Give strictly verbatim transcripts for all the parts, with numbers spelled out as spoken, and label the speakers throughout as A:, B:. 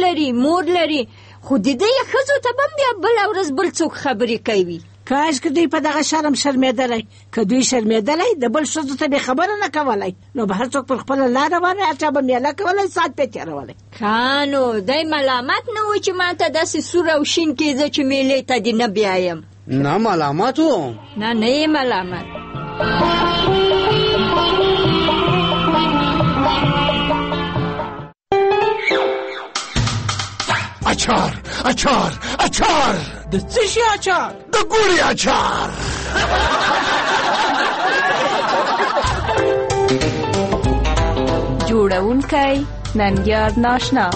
A: لري، مور لري، خو د دې ښځو ته به بیا بله ورځ بل څوک خبرې کوي.
B: کاش که دوی په دغه شرم شرمېدلی، که دوی شرمېدلی د بل ښځو ته به خبره نه کولی، نو به هر څوک پر خپله لار روان وی، هر چا به میله کولی، ساعت به تېرولی.
A: ښه نو دی ملامت نه و چې ما ته داسې سور او شین کېده چې میلې ته دې نه بیایم.
C: نه ملامت و؟
A: نه نه یې ملامت.
D: اچار اچار اچار.
B: د څه شي اچار؟
D: د ګوړې اچار.
E: جوړونکی ننګیار ناشنا.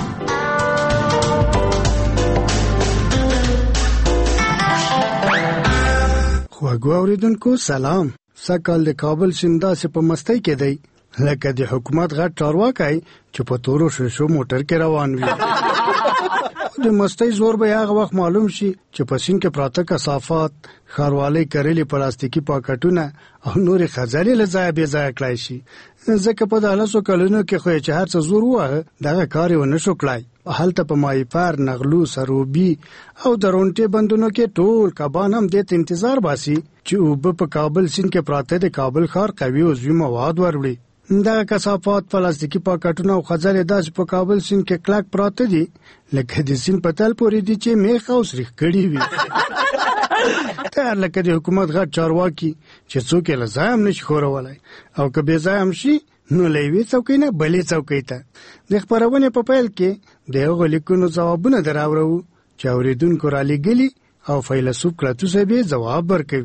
F: خواږو اوریدونکو سلام. سږکال د کابل سیند داسې په مستۍ کې دی لکه د حکومت غټ چارواکی چې په تورو شیشو موټر کې روان وي. د مستۍ زور به هغه وخت معلوم شي چې په سیند کې پراته کثافات، ښاروالۍ کرلي پلاستیکي پاکټونه او نورې خزلې له ځایه بې ځایه کړای شي. ځکه په دهلسو کلونو کې خو یې چې هر څه زور ووهه دغه کار یې ونه شو کړای. هلته په مایپر، نغلو، سروبي او درونټې بندونو کې ټول کبان هم دې ته انتظار باسي چې اوبه په کابل سیند کې پراته د کابل ښار قوي عضوي مواد وروړي. دغه کثافات، پلاستیکي پاکټونه او خزلې داسې په کابل سیند کې کلک پراته دي لکه د سیند په تل پورې دي چې میخ او سریخ کړي وي. تر لکه د حکومت غټ چارواکي چې څوک یې له ځایه هم نشي ښورولی، او که بې ځایه هم شي نو له یوې څوکۍ نه بلې څوکۍ ته. د خپرونې په پیل کې د هغو لیکونو ځوابونه در اورو چې اورېدونکو رالیږلي او فیلسوف کلاتو صاحب یې ځواب ورکوي.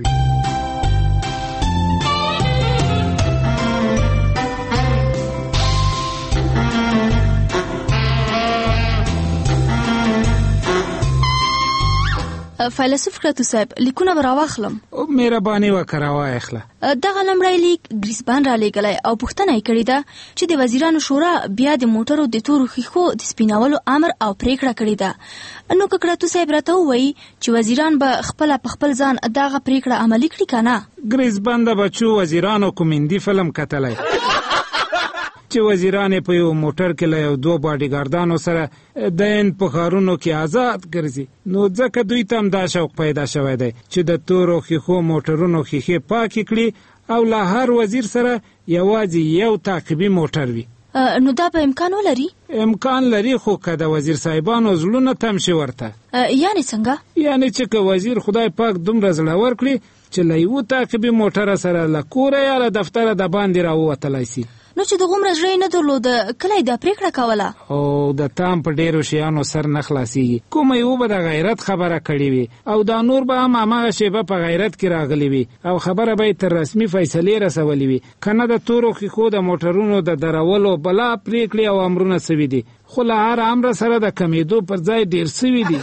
E: فیلسوف کلاتو صاحب لیکونه به راواخلم.
G: مهرباني وکړه راواخله.
E: دغه لومړی لیک ګریسبان را لیږلی او پوښتنه یې کړې ده چې د وزیرانو شورا بیا د موټرو د تورو ښیښو د سپینولو امر او پریکړه کړې ده. نو که کلاتو صاحب راته ووایي چې وزیران به خپله په خپل ځان دغه پریکړه عملي کړي که نه؟
G: ګریسبان د بچو وزیرانو کوم هندي فلم کتلی چې وزیران په یو موټر کې له یو دوه باډیګاردانو سره د هند په ښارونو کې آزاد ګرځي. نو ځکه دوی ته هم دا شوق پیدا شوی دی چې د تورو ښیښو موټرونو ښیښې پاکې کړي او له هر وزیر سره یوازې یو تعقیبي موټر وي.
E: نو دا به امکان ولري؟
G: امکان لري، خو که د وزیر صاحبانو زړونه تم شي ورته.
E: یعنې څنګه؟
G: یعنې چې که وزیر خدای پاک دومره زړور کړي چې له یوه تعقیبي موټره سره له کوره یا له دفتره د باندې راووتلی سي.
E: نو چې د غومره زړه یې نه درلوده کله یې دا پریکړه کوله؟
G: او د تام په ډېرو شیانو سر نه خلاصېږي. کومه یوه به د غیرت خبره کړې وي او دا نور به هم هماغه شیبه په غیرت کې راغلی وي او خبره به یې تر رسمي فیصلې رسولې وي. که نه د تورو ښیښو د موټرونو د درولو بلا پریکړې او امرونه سوي دي، خو له هر امره سره د کمېدو پر ځای ډېر سوي دي.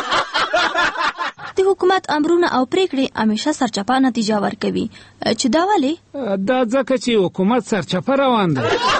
E: د حکومت امرونه او پریکړې همیشه سرچپه نتیجه ورکوي. چې دا ولې؟
G: دا ځکه چې حکومت سرچپه روان دی.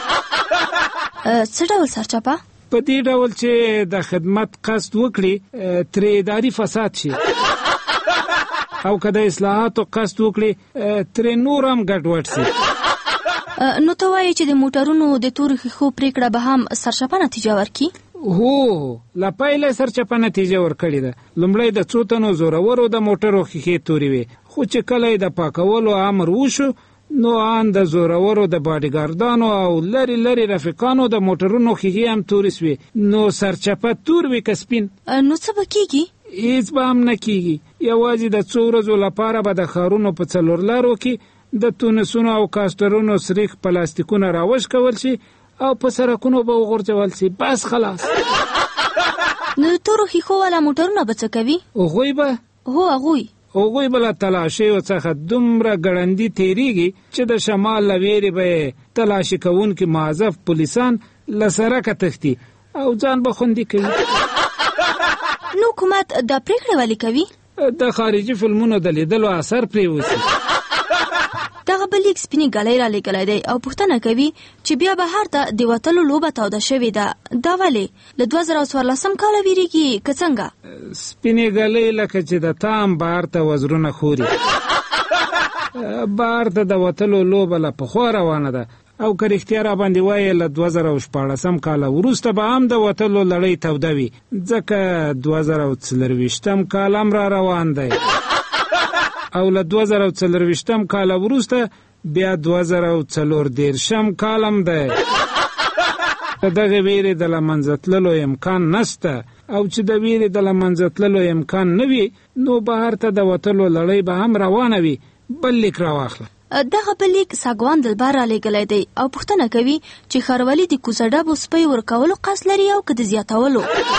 E: څه ډول سرچپه؟
G: په دې ډول چې د خدمت قصد وکړي ترې اداري فساد شي، او که د اصلاحاتو قصد وکړي ترې نور هم ګډوډ شي.
E: نو ته وایې چې د موټرونو د تورو ښیښو پریکړه به هم سرچپه نتیجه ورکړي؟
G: هو، له پیله سرچپه نتیجه ورکړې ده. لومړی د څو تنو زورورو د موټرو ښیښې تورې وې، خو چې کله یې د پاکولو امر وشو نو ان د زورورو د باډیګاردانو او لري لري رفیقانو د موټرونو ښیښې هم تورې سوې. نو سرچپه تور وي که سپین.
E: نو څه به کېږي؟
G: هېڅ به هم نه کېږي. یوازې د څو ورځو لپاره به د ښارونو په څلور لارو کې د تونسونو او کاسترونو سریښ پلاستیکونه راوش کول شي او په سرکونو به وغورځول شي. بس خلاص.
E: نو د تورو ښیښو والا موټرونه به څه کوي؟
G: هغوی به
E: هو هغوی
G: هغوی به له تلاشیو څخه دومره ګړندي تېرېږي چې د شمال له ویرې به یې تلاشي کوونکي معذف پولیسان له سرکه تښتي او ځان به خوندي کوي.
E: نو حکومت دا پریکړه ولې کوي؟
G: د خارجي فلمونو د لیدلو اثر پرې وسي.
E: دغه بل لیک سپینې ګلۍ را لیږلی دی او پوښتنه کوي چې بیا بهر ته د وتلو لوبه توده شوې ده. دا ولې؟ له دوه زره څوارلسم کاله ویرېږي که څنګه؟
G: سپینې ګلۍ لکه چې د تام بهر ته وزرونه خوري. بهر ته د وتلو لوبه له پخوا روانه ده او که رښتیا را باندې وایې له دوه زره شپاړسم کاله وروسته به هم د وتلو لړۍ توده وي، ځکه دوه زره څلرویشتم کال هم را روان دی او له دوه زره څلرویشتم کاله وروسته بیا دوه زره څلور دېرشم کال هم دی. د دغې ویرې د له منځه تللو امکان نشته، او چې د ویرې د له منځه تللو امکان نه وي نو بهر ته د وتلو لړۍ به هم روانه وي. بل لیک راواخله.
E: دغه بل لیک ساګوان دلبر را لېږلی دی او پوښتنه کوي چې ښاروالي د کوڅه ډبو سپی ورکولو قصد لري او که د زیاتولو.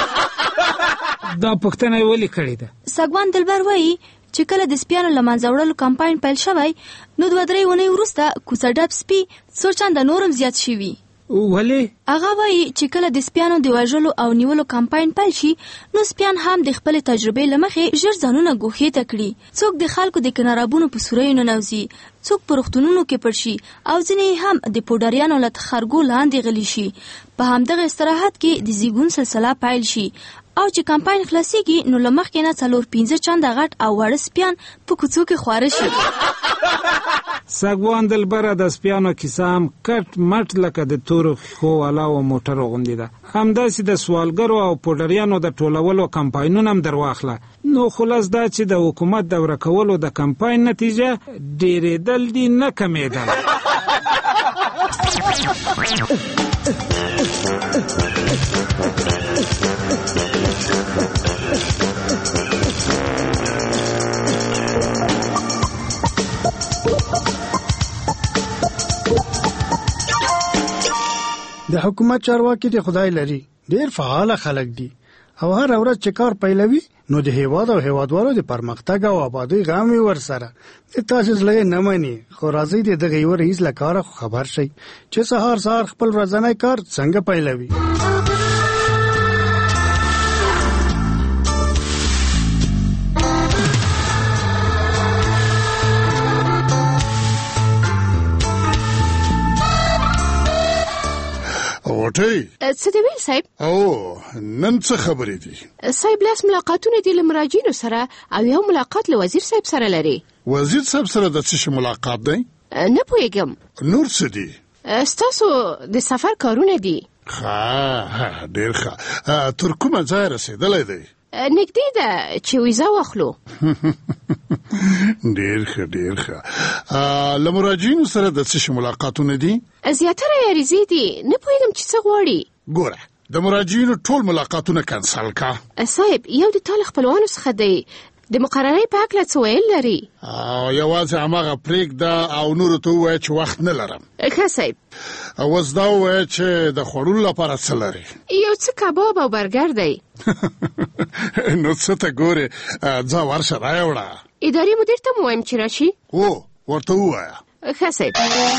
G: دا پوښتنه یې ولې کړې ده؟
E: ساګوان دلبر وایي چې کله د سپیانو له منځه وړلو کمپاین پیل شوی نو دوه درې اونۍ وروسته کوڅه ډب سپي څو چنده نورم زیات شوي.
G: ولې؟
E: هغه وایي چې کله د سپیانو د وژلو او نیولو کمپاین پیل شي نو سپیان هم د خپلې تجربې له مخې ژر ځانونه ګوښې ته کړي. څوک د خلکو د کنارابونو په سوریو ننوځي، څوک په روغتونونو کې پټ شي او ځینې هم د پوډریانو له تخرګو لاندې غلي شي. په همدغه استراحت کې د زیږون سلسله پیل شي او چې کمپاین خلاصیږي نو له مخکې نه څلور پنځه چنده غټ او واړه سپیان په کوڅو کې خواره شي.
G: ساګوان دلبره د سپیانو کیسه هم کټ مټ لکه د تورو ښیښو والا او موټرو غوندې ده. همداسې د سوالګرو او پوډریانو د ټولولو کمپاینونه هم در واخله. نو خلاص دا چې د حکومت د ورکولو د کمپاین نتیجه ډېرېدل دي نه کمېدل.
F: د حکومت چارواکي د خدای لري ډیر فعال خلک دي او هر ورځ چې کار پیلوي نو د هیواد او هیوادوالو د پرمختګ او آبادی غام وي ورسره. د تاسو زله نه مانی خو راځي د دغه یو رئیس لکاره خبر شي چې سهار سهار خپل ورځنی کار څنګه پیلوي.
H: وټي
I: څه دی ویل صاحب؟
H: او نن څه خبرې دي
I: صاحب؟ لاس ملاقاتونه دي له مراجعینو سره او یو ملاقات له وزیر صاحب سره لري.
H: وزیر صاحب سره د څه ملاقات دی؟
I: نه پوهیږم.
H: نور څه دي؟
I: ستاسو د سفر کارونه دي.
H: ښه ډېر ښه. تر کومه ځای رسېدلی دی؟
I: نږدې ده چې ویزا واخلو.
H: ډېر ښه ډېر ښه. له مراجعینو سره د څه ملاقاتونه دي؟
I: زیاتره یې عریضې دي، نه پوهېږم چې څه غواړي.
H: ګوره د مراجعینو ټول ملاقاتونه کنسل کا.
I: صاحب یو د تا له خپلوانو څخه دی، د مقررې په هکله څه ویل لري؟
H: او یوازې هماغه پرېږده او نورو ته ووایه چې وخت نه لرم.
I: ښه صاحب.
H: اوس دا ووایه چې د خوړلو لپاره څه لري؟
I: یو څه کباب او برګر دی.
H: نو څه ته ګورې، ځه ورشه رایې وړه.
I: اداري مدیر ته مو وایم چې راشي؟
H: او ورته ووایه.
I: ښه صاحب.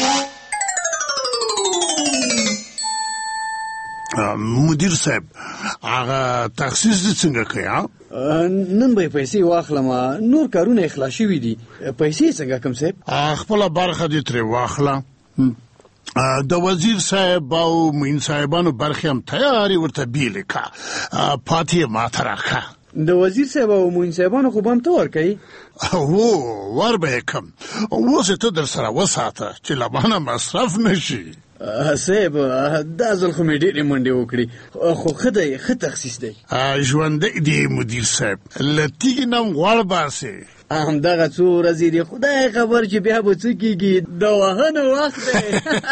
H: مدیر صاحب هغه تخصیص دې څنګه کوي؟
C: نن به پیسې واخلم، نور کارونه اخلاص شوي دي. پیسې څنګه کوم صاحب؟
H: خپله برخه دې ترې واخله. د وزیر صاحب او معین صاحبانو برخې هم تیارې ورته بیلې که، پاتې یې ماته راکړه.
C: د وزیر صاحب او معین صاحبانو خو به هم ته ورکوي؟
H: هو ور به یې کم. اوس یې ته در سره وساته چې له مانه مصرف نه شي.
C: صاحب دا ځل خو مې ډېرې منډې وکړي، خو ښه دی، ښه تخصیص دی.
H: ژوندی دی مدیر صاحب، له تیږې نه هم غوړ باسې.
C: همدغه څو ورځې دي، خدای خبر چې بیا به څه کېږي. د وهنو وخت دی.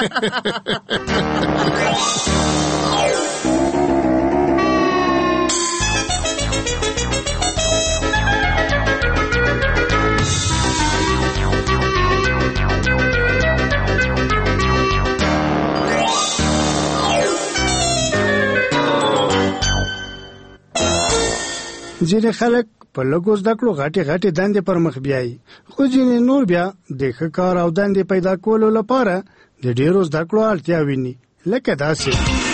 F: ځینې خلک په لږو زده کړو غټې غټې دندې پر مخ بیایي، خو ځینې نور بیا د ښه کار او دندې پیدا کولو لپاره د ډېرو زده کړو اړتیا ویني، لکه داسې.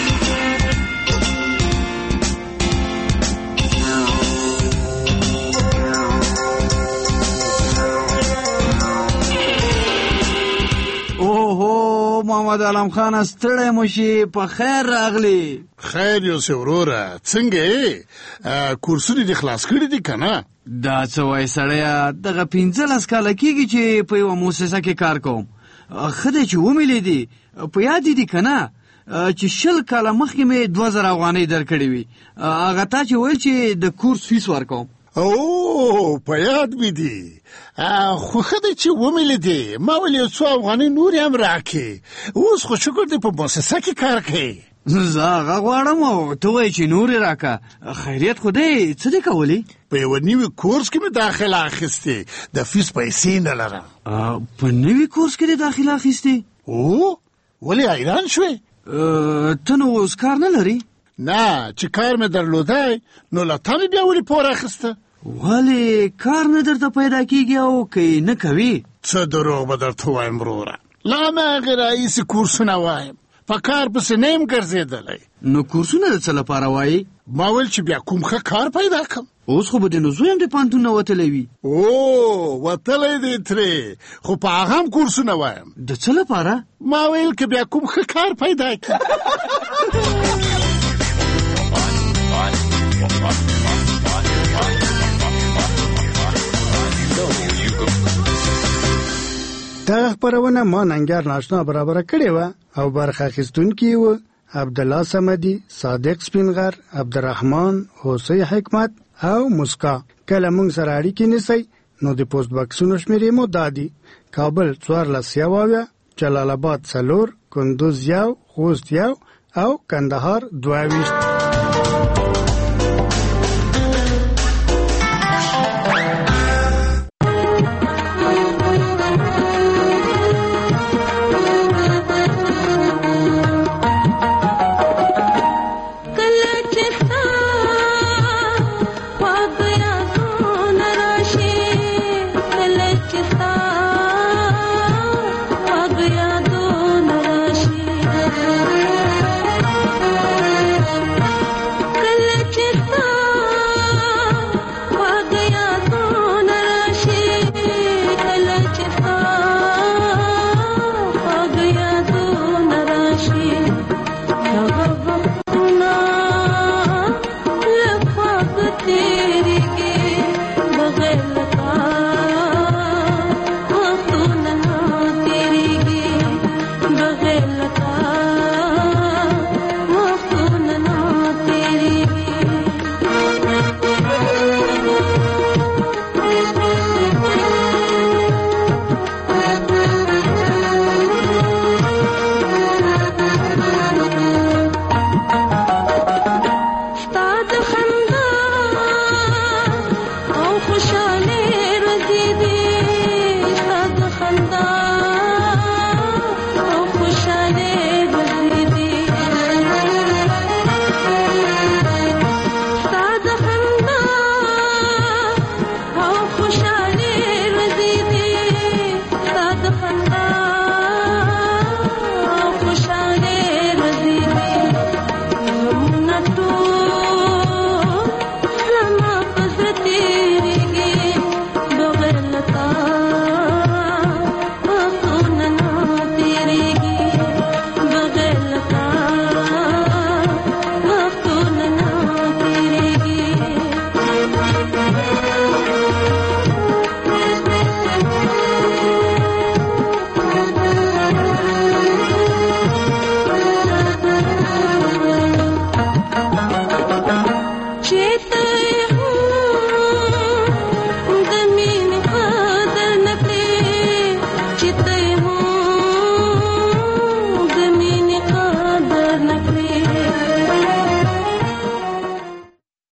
C: محمد علم خان ستړی مو شي، په خیر راغلی.
H: خیر یوسف وروره، څنګه یې؟ کورسونه دې خلاص کړي دي که نه؟
C: دا څه وایي سړیه، دغه پنځلس کاله کېږي چې په یوه مؤسسه کې کار کوم. ښه دی چې ومې لیدې، په یاد دي کنه چې شل کاله مخکې مې دوه زره افغانۍ درکړې وي هغه تا چې ویل چې د کورس فیس ورکوم
H: او په یاد مې دي خو ښه دی چې ومې لیدې ما ویل یو څو افغانۍ نورې هم راکړې اوس خو شکر دی په مؤسسه کې کار کوې
C: زه هغه غواړم او ته وایې چې نورې راکړه خیریت خو دی څه دې کولی
H: په یوه نوي کورس کې مې داخله اخیستې د فیس پیسې نه لرم
C: په نوي کورس کې دې داخله اخیستې
H: او ولې حیران شوې
C: ته نو اوس کار نه لري
H: نه چې کار مې درلودی نو له تا مې بیا ولې پور اخیسته
C: ولې کار نه درته پیدا کېږي او که نه کوي
H: څه دروغ به درته وایم وروره له هماغې راهیسې کورسونه وایم په کار پسې نه یم ګرځېدلی
C: نو کورسونه د څه لپاره وایي
H: ما ویل چې بیا کوم ښه کار پیدا کړم
C: اوس خو به د نو زوی هم د پوهنتون نه وتلی وي
H: او وتلی دی ترې خو په هغه هم کورسونه وایم
C: د څه لپاره
H: ما ویل که بیا کوم ښه کار پیدا کړم
F: دغه خپرونه ما ننګیار ناشنا برابره کړې وه او برخه اخیستونکي وو عبدالله صمدي، صادق سپینغر، عبدالرحمن، حوسی حکمت او مسکا. کله موږ سره اړیکې نیسئ نو د پوسټ بکسونو شمیرې مو دا دي: کابل څوارلس یو اویا، جلال آباد څلور، کندوز یو، خوست یو او کندهار دوه ویشت.
J: خندا